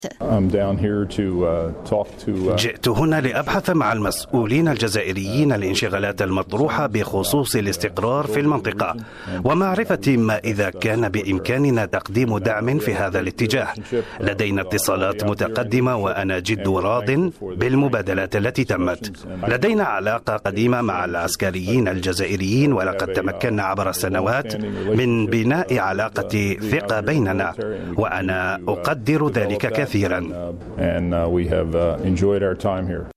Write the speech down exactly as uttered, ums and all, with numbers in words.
جئت هنا لأبحث مع المسؤولين الجزائريين الانشغالات المطروحة بخصوص الاستقرار في المنطقة ومعرفة ما إذا كان بإمكاننا تقديم دعم في هذا الاتجاه. لدينا اتصالات متقدمة وأنا جد راض بالمبادلات التي تمت. لدينا علاقة قديمة مع العسكريين الجزائريين ولقد تمكنا عبر السنوات من بناء علاقة ثقة بيننا وأنا أقدر ذلك كثيرا.